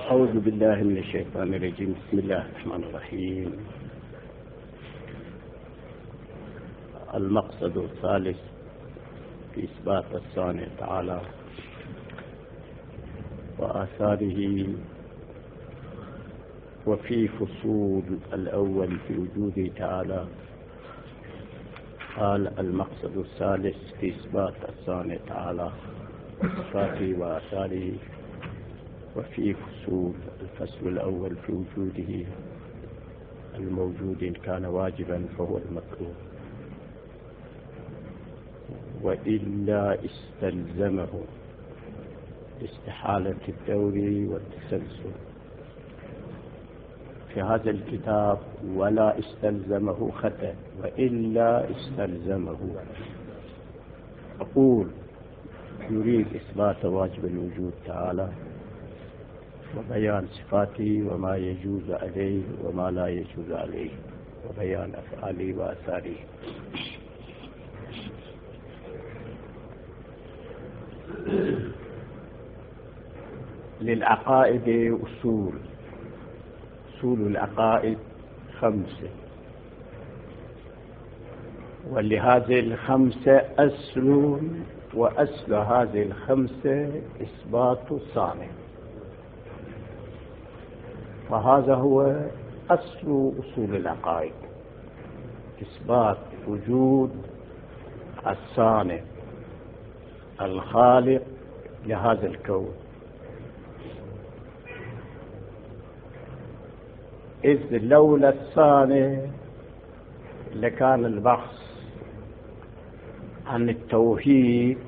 أعوذ بالله من الشيطان الرجيم. بسم الله الرحمن الرحيم. المقصد الثالث في إثبات الصانع تعالى وآثاره. وفي فصول الأول في وجوده تعالى قال المقصد الثالث في إثبات الصانع تعالى وصفاته وآثاره. وفي فصول الفصل الأول في وجوده الموجود إن كان واجبا فهو المطلوب، وإلا استلزمه استحالة الدور والتسلسل. في هذا الكتاب ولا استلزمه خطأ، وإلا استلزمه. أقول يريد إثبات واجب الوجود تعالى وبيان صفاته وما يجوز عليه وما لا يجوز عليه وبيان أفعاله وآثاره. للعقائد أصول العقائد 5، ولهذه 5 أصل، وأصل هذه 5 إثبات الصانع. فهذا هو أصل أصول العقائد، إثبات وجود الصانع الخالق لهذا الكون. إذ لولا الصانع لكان البحث عن التوحيد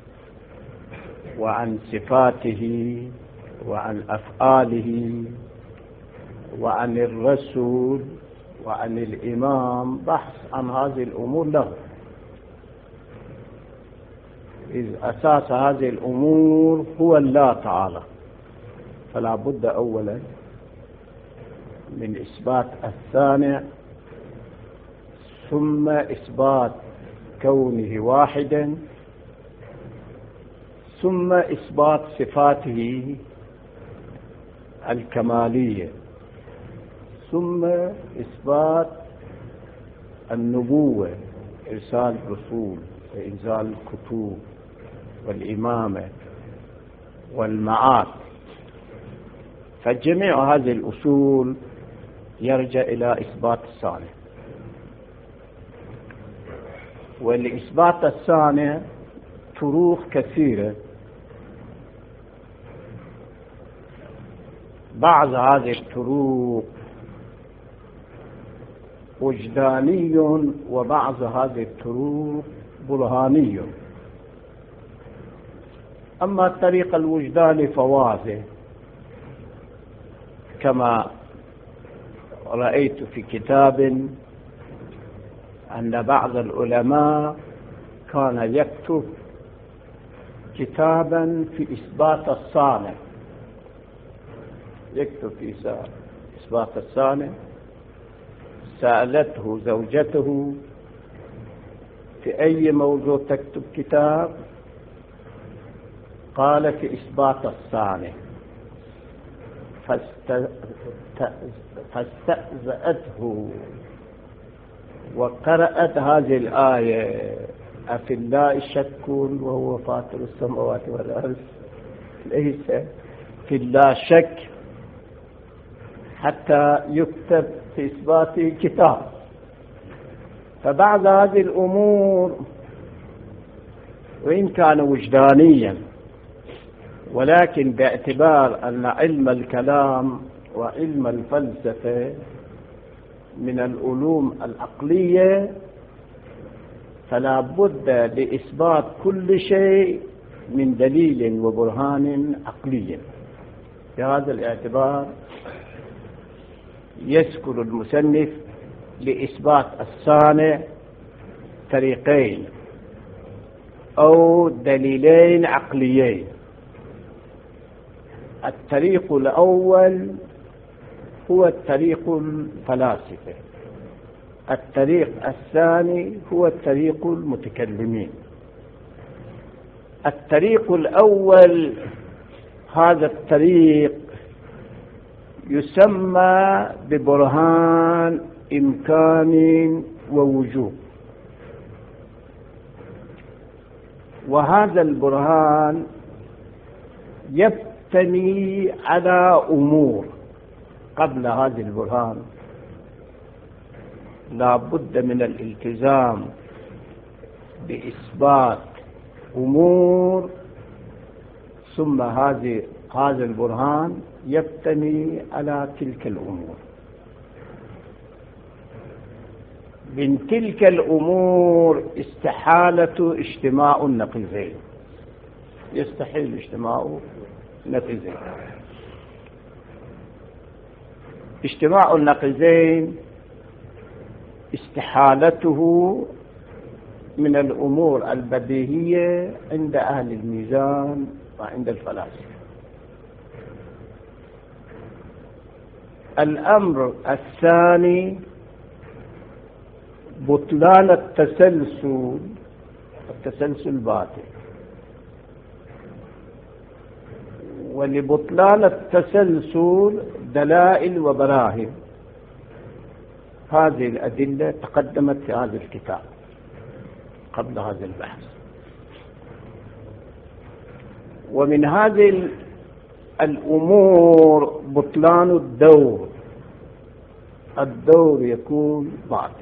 وعن صفاته وعن أفعاله وعن الرسول وعن الإمام بحث عن هذه الأمور له، إذ أساس هذه الأمور هو الله تعالى. فلا بد أولا من إثبات الصانع، ثم إثبات كونه واحدا، ثم إثبات صفاته الكمالية، ثم إثبات النبوة، إرسال الرسول وإنزال الكتب والإمامة والمعاد. فجميع هذه الأصول يرجع إلى إثبات الصانع. ولإثبات الصانع طرق كثيرة، بعض هذه الطرق وجداني وبعض هذه الطرق برهاني. أما الطريق الوجداني فواضح، كما رأيت في كتاب أن بعض العلماء كان يكتب كتابا في إثبات الصانع، يكتب في إثبات الصانع. سألته زوجته في أي موضوع تكتب كتاب؟ قال في إثبات الصانع. فاستأذته وقرأت هذه الآية: أفي الله شك وهو فاطر السماوات والأرض. ليس في الله شك حتى يكتب في إثباته كتاب. فبعض هذه الأمور وإن كان وجدانيا، ولكن باعتبار أن علم الكلام وعلم الفلسفة من العلوم العقلية، فلا بد لإثبات كل شيء من دليل وبرهان عقلي. بهذا الاعتبار يذكر المصنف لإثبات الصانع طريقين أو دليلين عقليين. الطريق الأول هو الطريق الفلاسفة، الطريق الثاني هو الطريق المتكلمين. الطريق الأول هذا الطريق يسمى ببرهان إمكان ووجوب. وهذا البرهان يبتني على أمور. قبل هذا البرهان لا بد من الالتزام بإثبات أمور، ثم هذا البرهان يبتني على تلك الأمور. من تلك الأمور استحالة اجتماع النقيضين، يستحيل اجتماع نقيضين. اجتماع النقيضين استحالته من الأمور البديهية عند أهل الميزان وعند الفلاسفة. الأمر الثاني بطلان التسلسل باطل. ولبطلان التسلسل دلائل وبراهين. هذه الأدلة تقدمت في هذا الكتاب قبل هذا البحث. ومن هذه الأمور بطلان الدور يكون باطل.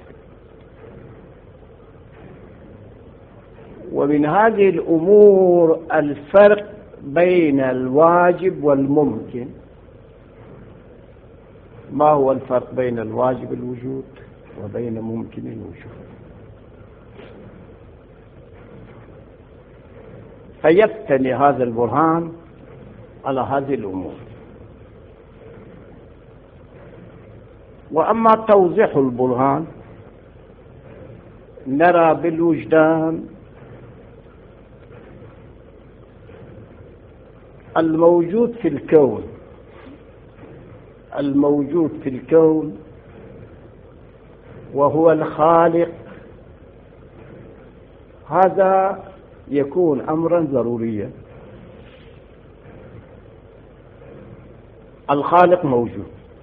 ومن هذه الأمور الفرق بين الواجب والممكن. ما هو الفرق بين الواجب الوجود وبين ممكن الوجود؟ فيبتني هذا البرهان على هذه الأمور. وأما توضيح البرهان نرى بالوجدان الموجود في الكون وهو الخالق. هذا يكون أمرا ضروريا. الخالق موجود،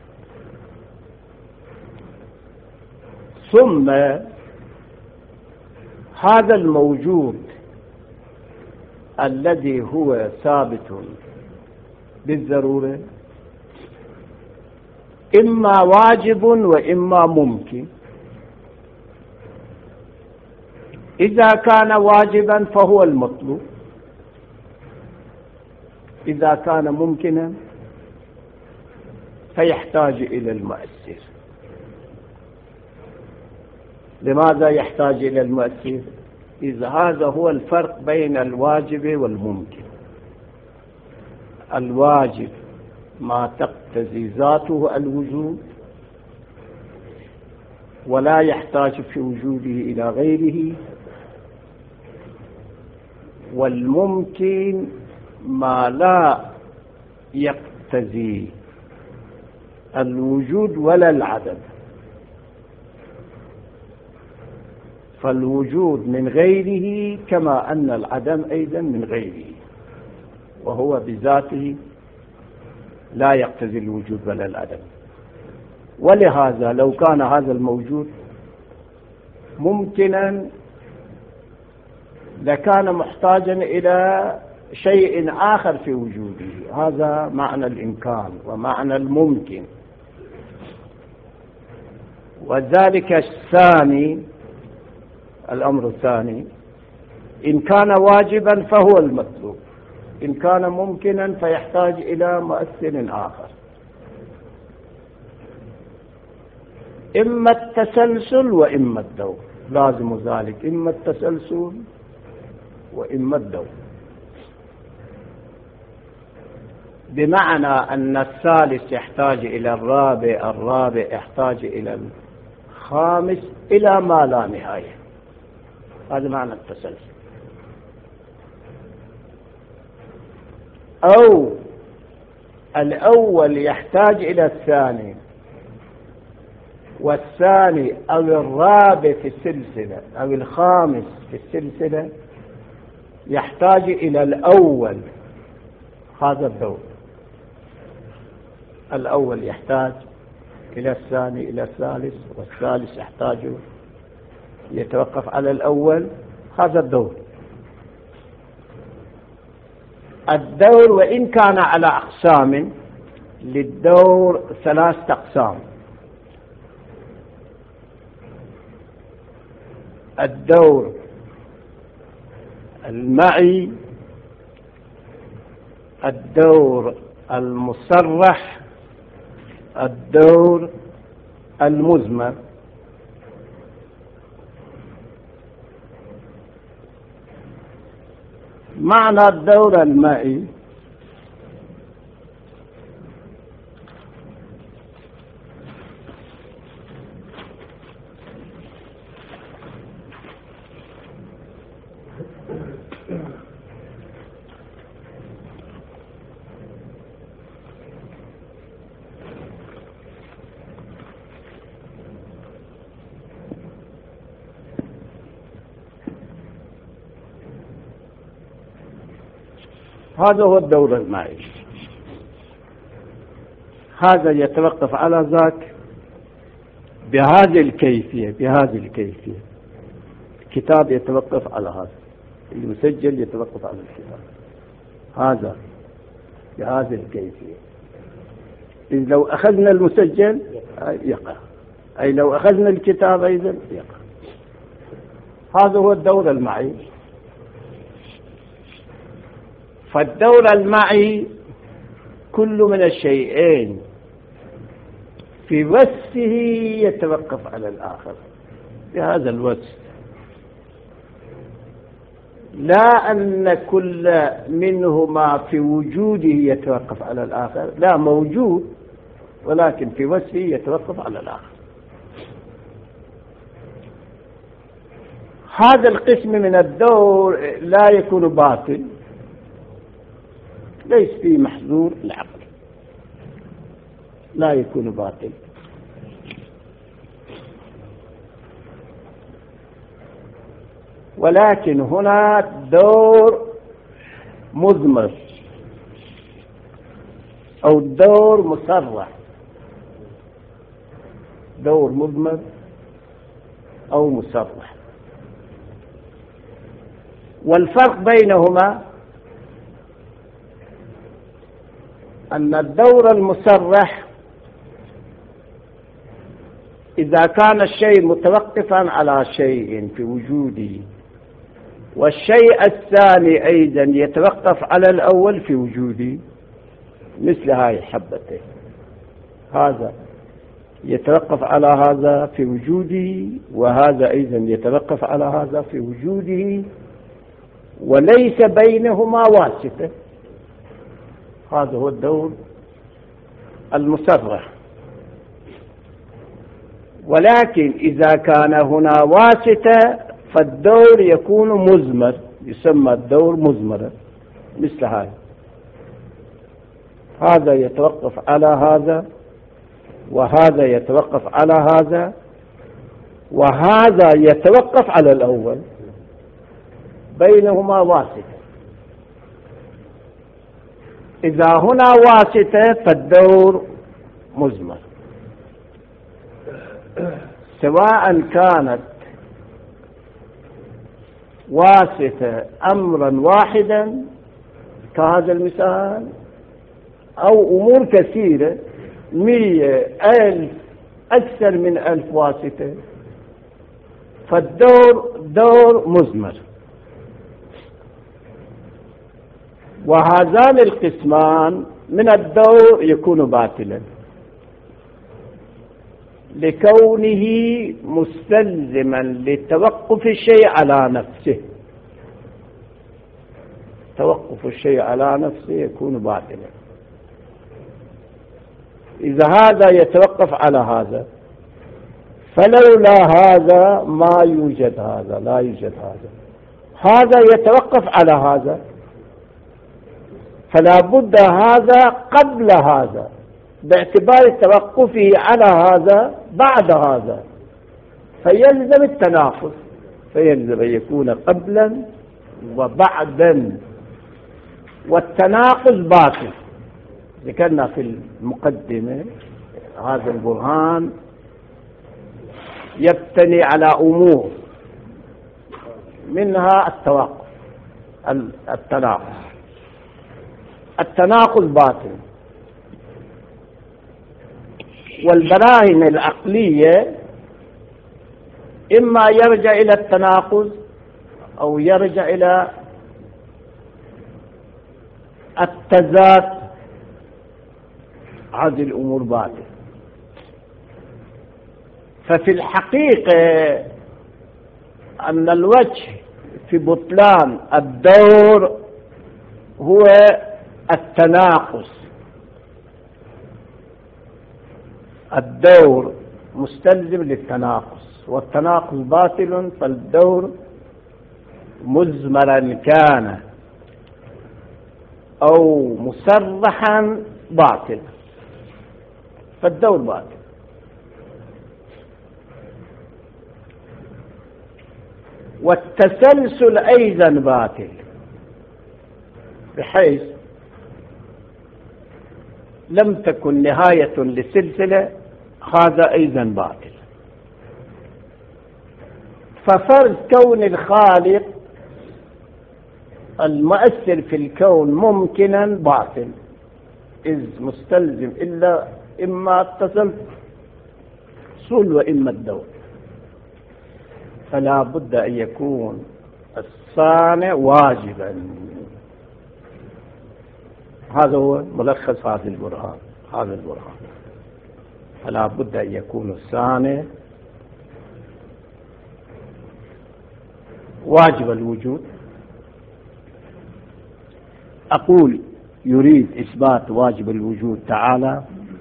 ثم هذا الموجود الذي هو ثابت بالضرورة إما واجب وإما ممكن. إذا كان واجبا فهو المطلوب، إذا كان ممكنا فيحتاج إلى المؤثر. لماذا يحتاج إلى المؤثر؟ إذا هذا هو الفرق بين الواجب والممكن. الواجب ما تقتضي ذاته الوجود ولا يحتاج في وجوده إلى غيره، والممكن ما لا يقتضي الوجود ولا العدم. فالوجود من غيره كما أن العدم أيضا من غيره، وهو بذاته لا يقتضي الوجود ولا العدم. ولهذا لو كان هذا الموجود ممكنا لكان محتاجا إلى شيء آخر في وجوده. هذا معنى الإمكان ومعنى الممكن. وذلك الثاني، الأمر الثاني، إن كان واجبا فهو المطلوب، إن كان ممكنا فيحتاج إلى مؤثر آخر. إما التسلسل وإما الدور، لازم ذلك، إما التسلسل وإما الدور. بمعنى أن الثالث يحتاج إلى الرابع، الرابع يحتاج إلى الخامس، إلى ما لا نهاية. هذا معنى التسلسل. أو الأول يحتاج إلى الثاني، والثاني أو الرابع في السلسلة أو الخامس في السلسلة يحتاج إلى الأول. هذا الدور. الأول يحتاج إلى الثاني إلى الثالث، والثالث يحتاج يتوقف على الأول. هذا الدور. الدور وإن كان على أقسام، للدور 3 أقسام: الدور المعي، الدور المصرح، الدور المزمر. معنى الدور المائي: هذا هو الدور المائي. هذا يتوقف على ذاك بهذه الكيفية. الكتاب يتوقف على هذا، المسجل يتوقف على الكتاب. هذا بهذه الكيفية. إذ لو أخذنا المسجل يقع، أي لو أخذنا الكتاب أيضا يقع. هذا هو الدور المعي. فالدور المعي كل من الشيئين في وصفه يتوقف على الآخر بهذا الوصف، لا أن كل منهما في وجوده يتوقف على الآخر، لا، موجود ولكن في وصفه يتوقف على الآخر. هذا القسم من الدور لا يكون باطل، ليس فيه محظور العقل، لا يكون باطل. ولكن هنا دور مضمر أو دور مصرح، دور مضمر أو مصرح. والفرق بينهما أن الدور المصرح إذا كان الشيء متوقفا على شيء في وجوده، والشيء الثاني أيضا يتوقف على الأول في وجوده، مثل هاي حبتين، هذا يتوقف على هذا في وجوده، وهذا أيضا يتوقف على هذا في وجوده، وليس بينهما واسطة. هذا هو الدور المصرح. ولكن إذا كان هنا واسطة فالدور يكون مزمر، يسمى الدور مزمرا، مثل هذا يتوقف على هذا، وهذا يتوقف على هذا، وهذا يتوقف على الأول، بينهما واسطة. إذا هنا واسطة فالدور مزمر، سواء كانت واسطة أمرا واحدا كهذا المثال، أو أمور كثيرة 100 ألف أكثر من 1000 واسطة، فالدور دور مزمر. وهذان القسمان من الدور يكون باطلا لكونه مستلزما لتوقف الشيء على نفسه. توقف الشيء على نفسه يكون باطلا. إذا هذا يتوقف على هذا، فلولا هذا ما يوجد هذا، لا يوجد هذا. هذا يتوقف على هذا، فلا بد هذا قبل هذا، باعتبار توقفه على هذا بعد هذا، فيلزم التناقض، فيلزم أن يكون قبلا وبعدا، والتناقض باطل. ذكرنا في المقدمة هذا البرهان يبتني على أمور، منها التناقض باطل، والبراهين العقلية إما يرجع إلى التناقض أو يرجع إلى التضاد، هذه الأمور باطل. ففي الحقيقة أن الوجه في بطلان الدور هو التناقص. الدور مستلزم للتناقص، والتناقص باطل، فالدور مزمرا كان أو مسرحا باطل، فالدور باطل. والتسلسل أيضا باطل، بحيث لم تكن نهاية للسلسلة، هذا أيضا باطل. ففرض كون الخالق المؤثر في الكون ممكنا باطل، إذ مستلزم إلا إما التسلسل وإما الدور. فلا بد أن يكون الصانع واجبا. هذا هو ملخص هذا البرهان. فلا بد أن يكون الصانع واجب الوجود. أقول يريد إثبات واجب الوجود تعالى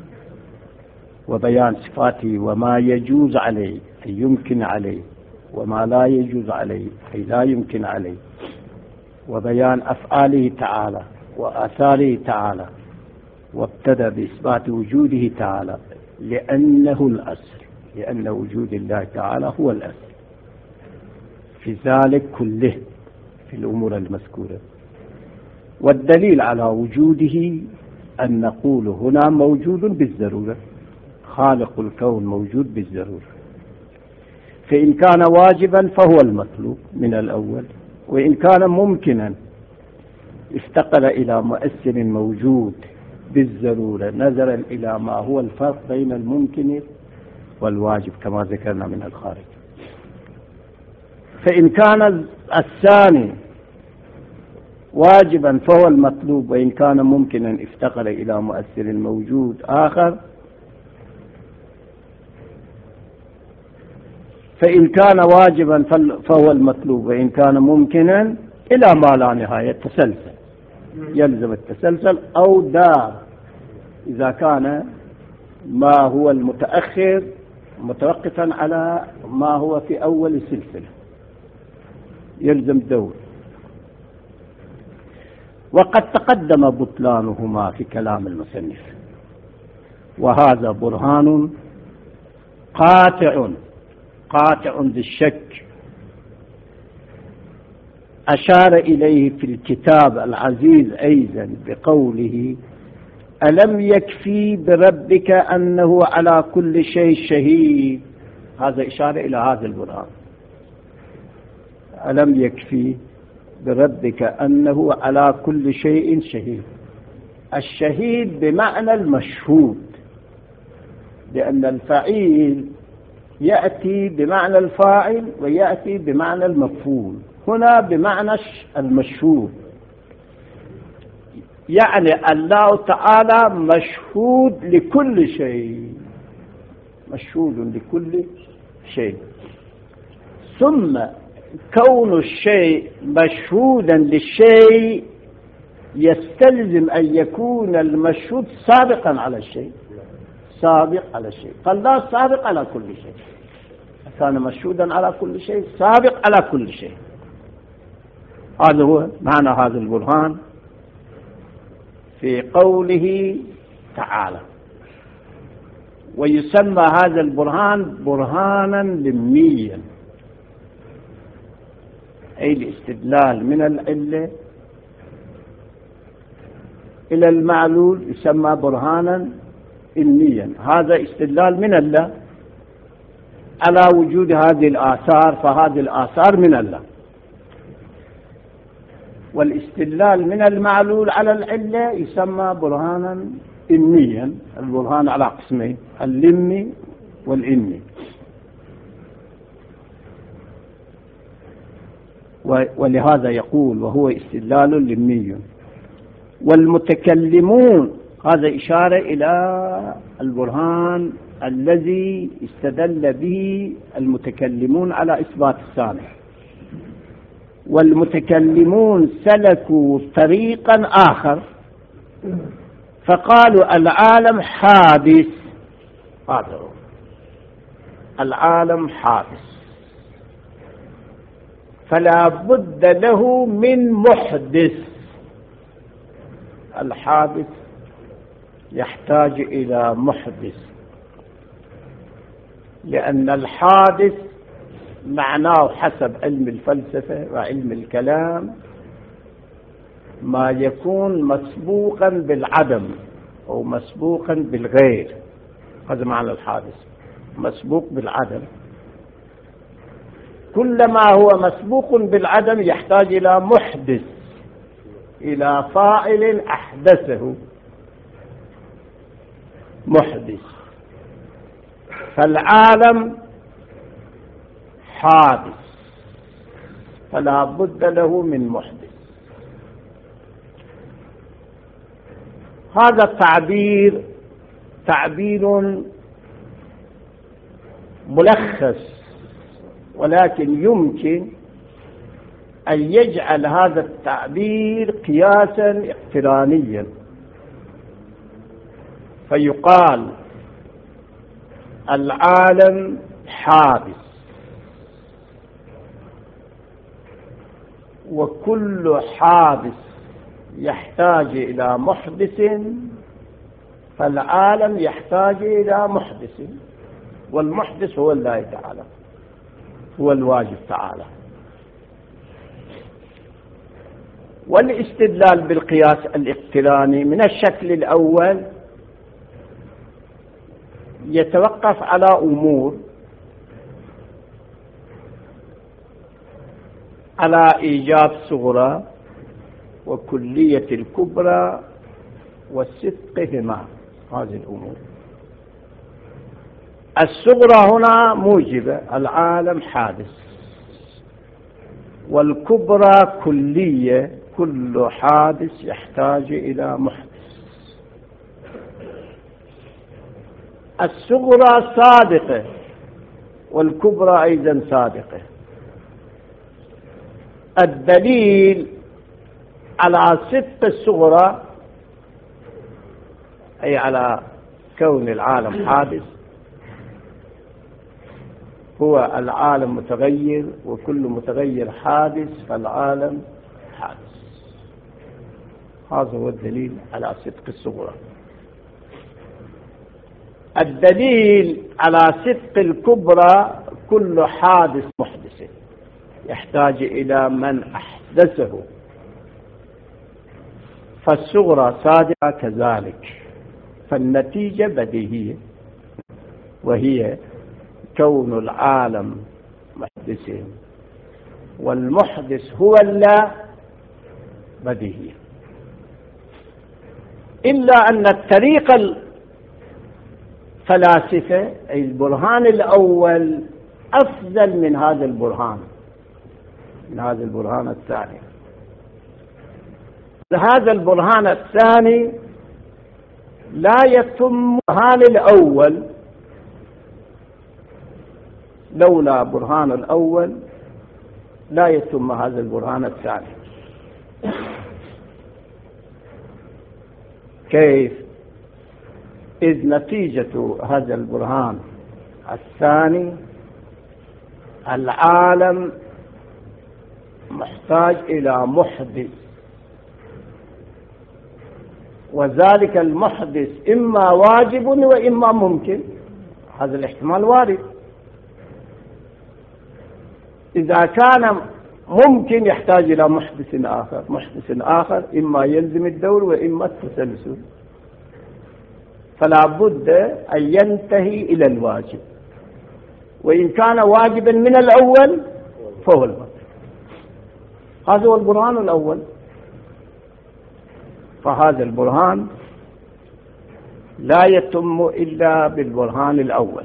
وبيان صفاته وما يجوز عليه أي يمكن عليه، وما لا يجوز عليه أي لا يمكن عليه، وبيان أفعاله تعالى وآثاره تعالى. وابتدأ بإثبات وجوده تعالى لأنه الأصل، لأن وجود الله تعالى هو الأصل في ذلك كله في الأمور المذكورة. والدليل على وجوده أن نقول هنا موجود بالضرورة، خالق الكون موجود بالضرورة. فإن كان واجبا فهو المطلوب من الأول، وإن كان ممكنا افتقر إلى مؤثر موجود بالضرورة نظرا إلى ما هو الفرق بين الممكن والواجب كما ذكرنا من الخارج. فإن كان الثاني واجبا فهو المطلوب، وإن كان ممكنا افتقر إلى مؤثر موجود آخر. فإن كان واجبا فهو المطلوب، وإن كان ممكنا إلى ما لا نهاية تسلسل، يلزم التسلسل أو دار. إذا كان ما هو المتأخر متوقفا على ما هو في أول السلسلة يلزم دور. وقد تقدم بطلانهما في كلام المصنف، وهذا برهان قاطع بالشك أشار إليه في الكتاب العزيز أيضا بقوله: ألم يكفي بربك أنه على كل شيء شهيد. هذا إشارة إلى هذا البرهان. ألم يكفي بربك أنه على كل شيء شهيد. الشهيد بمعنى المشهود، لأن الفعيل يأتي بمعنى الفاعل ويأتي بمعنى المفعول، هنا بمعنى المشهود، يعني الله تعالى مشهود لكل شيء، مشهود لكل شيء. ثم كون الشيء مشهودا للشيء يستلزم أن يكون المشهود سابقا على الشيء، سابق على الشيء. فالله سابق على كل شيء، كان مشهودا على كل شيء، سابق على كل شيء. هذا هو معنى هذا البرهان في قوله تعالى. ويسمى هذا البرهان برهانا لميا، أي الاستدلال من العلة إلى المعلول يسمى برهانا إنيا. هذا استدلال من الله على وجود هذه الآثار، فهذه الآثار من الله. والاستدلال من المعلول على العلة يسمى برهانا إنيا. البرهان على قسمين، اللمي والإني. ولهذا يقول وهو استدلال لمي. والمتكلمون، هذا إشارة إلى البرهان الذي استدل به المتكلمون على إثبات الثاني. والمتكلمون سلكوا طريقا آخر فقالوا العالم حادث. هذا العالم حادث، فلا بد له من محدث. الحادث يحتاج إلى محدث، لأن الحادث معناه حسب علم الفلسفة وعلم الكلام ما يكون مسبوقا بالعدم أو مسبوقا بالغير. هذا معنى الحادث، مسبوق بالعدم. كلما هو مسبوق بالعدم يحتاج إلى محدث، إلى فاعل أحدثه، محدث. فالعالم حادث فلا بد له من محدث. هذا التعبير تعبير ملخص، ولكن يمكن أن يجعل هذا التعبير قياسا اقترانيا، فيقال العالم حادث وكل حادث يحتاج إلى محدث، فالعالم يحتاج إلى محدث، والمحدث هو الله تعالى، هو الواجب تعالى. والاستدلال بالقياس الاقتراني من الشكل الأول يتوقف على أمور: على إيجاب صغرى وكلية الكبرى وصدقهما. هذه الأمور الصغرى هنا موجبة، العالم حادث، والكبرى كلية، كل حادث يحتاج إلى محدث. الصغرى صادقة والكبرى أيضا صادقة. الدليل على صدق الصغرى أي على كون العالم حادث هو العالم متغير، وكل متغير حادث، فالعالم حادث. هذا هو الدليل على صدق الصغرى. الدليل على صدق الكبرى: كل حادث محدث يحتاج إلى من أحدثه، فالصغرى صادقة كذلك. فالنتيجة بديهية، وهي كون العالم محدث والمحدث هو الله، بديهية. إلا أن الطريق الفلاسفة أي البرهان الأول أفضل من هذا البرهان، من هذا البرهان الثاني. هذا البرهان الثاني لا يتم البرهان الأول، لولا برهان الأول لا يتم هذا البرهان الثاني. كيف؟ إذ نتيجة هذا البرهان الثاني العالم محتاج إلى محدث، وذلك المحدث إما واجب وإما ممكن. هذا الاحتمال وارد. إذا كان ممكن يحتاج إلى محدث آخر، محدث آخر إما يلزم الدور وإما التسلسل، فلا بد أن ينتهي إلى الواجب، وإن كان واجبا من الأول فهو الواجب. هذا هو البرهان الأول. فهذا البرهان لا يتم إلا بالبرهان الأول.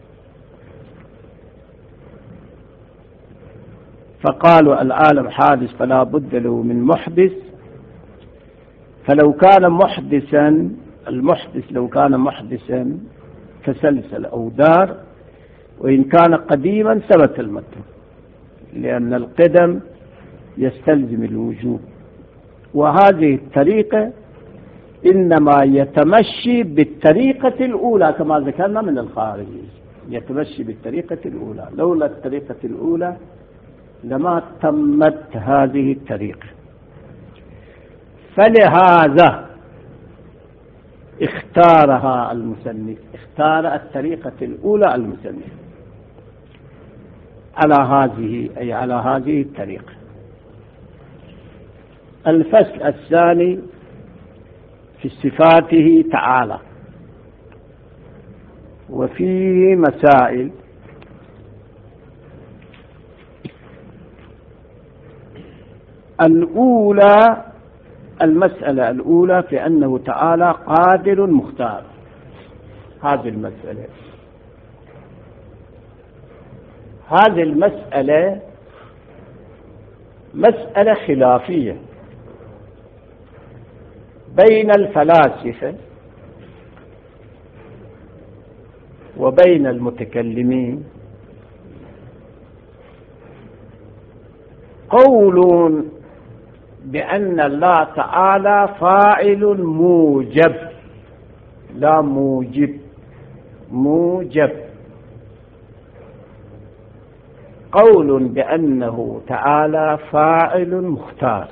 فقالوا العالم حادث فلا بد له من محدث، فلو كان محدثا، المحدث لو كان محدثا تسلسل أو دار، وإن كان قديما ثبت المتن، لأن القدم يستلزم الوجوب. وهذه الطريقة إنما يتمشي بالطريقة الأولى كما ذكرنا من الخارجي، يتمشي بالطريقة الأولى، لولا الطريقة الأولى لما تمت هذه الطريقة. فلهذا اختارها المصنف، اختار الطريقة الأولى المصنف على هذه، أي على هذه الطريقة. الفصل الثاني في صفاته تعالى، وفيه مسائل. الأولى، المسألة الأولى في أنه تعالى قادر مختار. هذه المسألة مسألة خلافية بين الفلاسفة وبين المتكلمين. قول بأن الله تعالى فاعل موجب، لا موجب، موجب. قول بأنه تعالى فاعل مختار.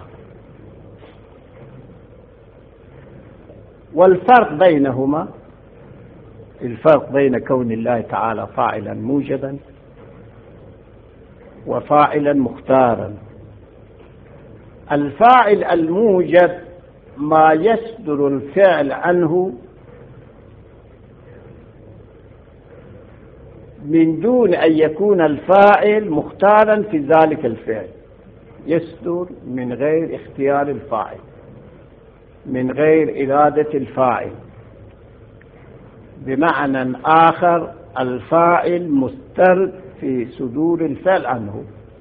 والفرق بينهما، الفرق بين كون الله تعالى فاعلا موجبا وفاعلا مختارا. الفاعل الموجب ما يصدر الفعل عنه من دون أن يكون الفاعل مختارا في ذلك الفعل، يصدر من غير اختيار الفاعل، من غير إرادة الفاعل. بمعنى آخر الفاعل مستر في صدور الفعل عنه،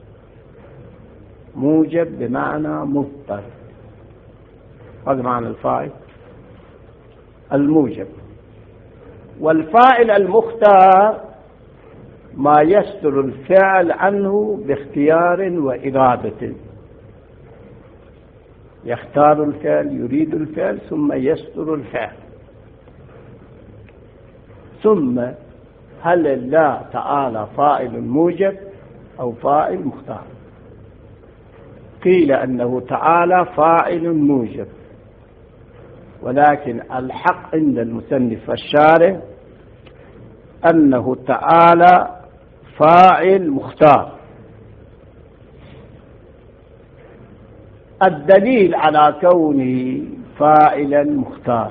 موجب بمعنى مضطر. هذا معنى الفاعل الموجب. والفاعل المختار ما يصدر الفعل عنه باختيار وإرادة، يختار الفعل، يريد الفعل، ثم يصدر الفعل. ثم هل الله تعالى فاعل موجب أو فاعل مختار؟ قيل أنه تعالى فاعل موجب، ولكن الحق عند المصنف والشارح أنه تعالى فاعل مختار. الدليل على كونه فاعلا مختار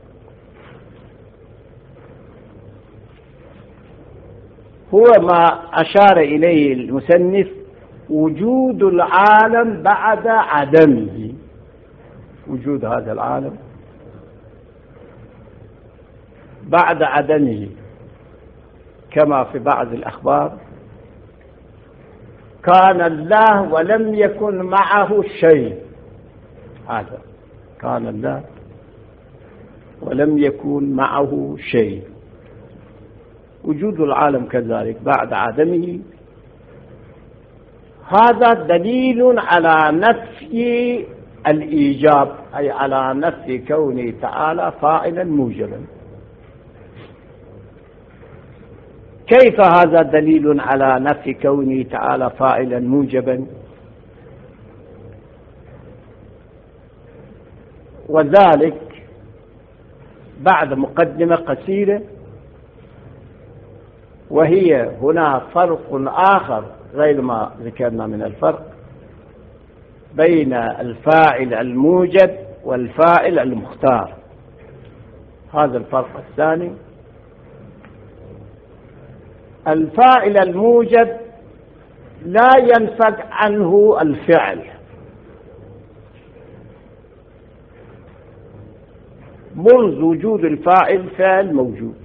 هو ما أشار إليه المصنف، وجود العالم بعد عدمه. وجود هذا العالم بعد عدمه، كما في بعض الأخبار كان الله ولم يكن معه شيء. هذا كان الله ولم يكن معه شيء. وجود العالم كذلك بعد عدمه، هذا دليل على نفي الإيجاب، أي على نفي كونه تعالى فاعلا موجبا. كيف هذا دليل على نفي كونه تعالى فاعلا موجبا؟ وذلك بعد مقدمة قصيرة، وهي هنا فرق آخر غير ما ذكرنا من الفرق بين الفاعل الموجب والفاعل المختار. هذا الفرق الثاني. الفاعل الموجب لا ينفك عنه الفعل، منذ وجود الفاعل فعل موجود،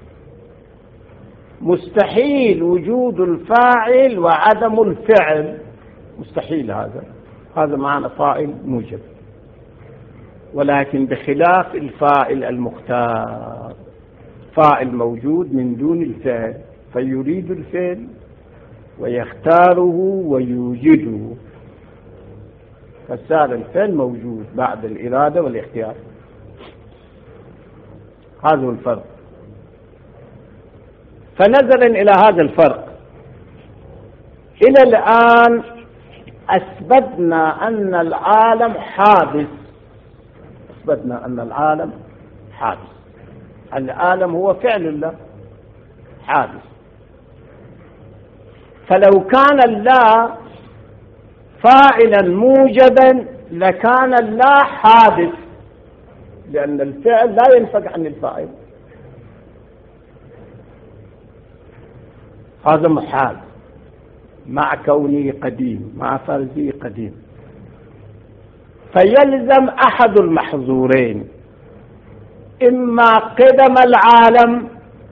مستحيل وجود الفاعل وعدم الفعل، مستحيل. هذا معنى فاعل موجب. ولكن بخلاف الفاعل المختار، فاعل موجود من دون الفعل فيريد الفعل ويختاره ويوجده، فصار الفعل موجود بعد الإرادة والاختيار. هذا هو الفرق. فنظرا إلى هذا الفرق، إلى الآن أثبتنا أن العالم حادث. أثبتنا أن العالم حادث. العالم هو فعل الله حادث. فلو كان الله فاعلا موجبا لكان الله حادث، لأن الفعل لا ينفك عن الفاعل. هذا محال مع كونه قديم، مع فرضه قديم. فيلزم أحد المحظورين: إما قدم العالم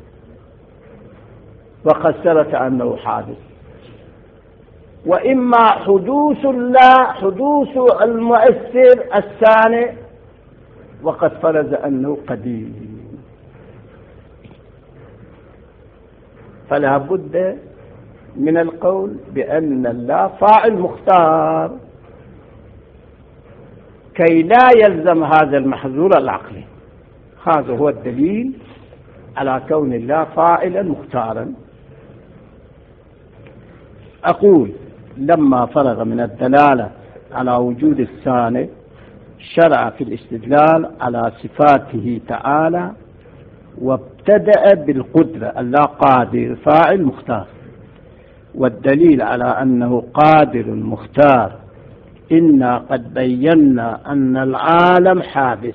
وقد ثبت أنه حادث، وإما حدوث الله، حدوث المؤثر الثاني وقد فرض أنه قديم. فلا بد من القول بأن الله فاعل مختار كي لا يلزم هذا المحظور العقلي. هذا هو الدليل على كون الله فاعلا مختارا. أقول: لما فرغ من الدلالة على وجود الثاني شرع في الاستدلال على صفاته تعالى، وابتدأ بالقدرة. الله قادر فاعل مختار، والدليل على أنه قادر مختار: إنا قد بينا أن العالم حادث.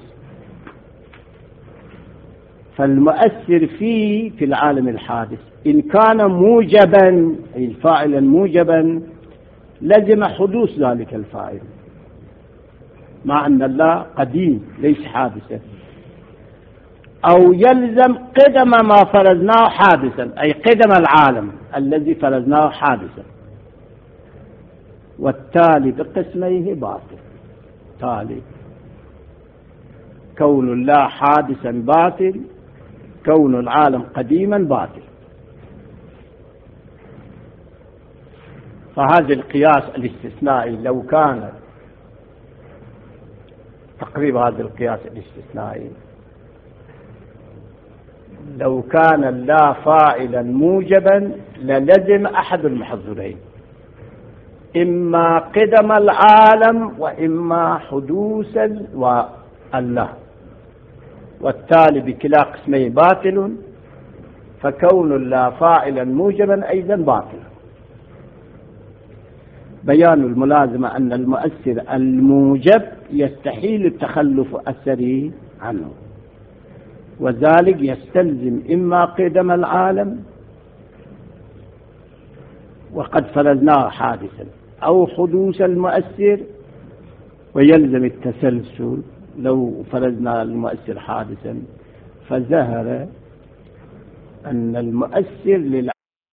فالمؤثر فيه في العالم الحادث إن كان موجبا، أي الفاعلا موجبا، لزم حدوث ذلك الفاعل، مع أن الله قديم ليس حادثا. أو يلزم قدم ما فرضناه حادثا، أي قدم العالم الذي فرضناه حادثا. والتالي بقسميه باطل. تالي كون الله حادثا باطل، كون العالم قديما باطل. فهذا القياس الاستثنائي لو كان تقريب هذا القياس الاستثنائي لو كان الله فاعلا موجبا للزم أحد المحظورين: إما قدم العالم وإما حدوث الله. والتالي بكلا قسمي باطل، فكون الله فاعلا موجبا أيضا باطل. بيان الملازمة أن المؤثر الموجب يستحيل التخلف أثره عنه، وذلك يستلزم إما قدم العالم وقد فرضناه حادثا، أو حدوث المؤثر، ويلزم التسلسل لو فرضنا المؤثر حادثا فظهر أن المؤثر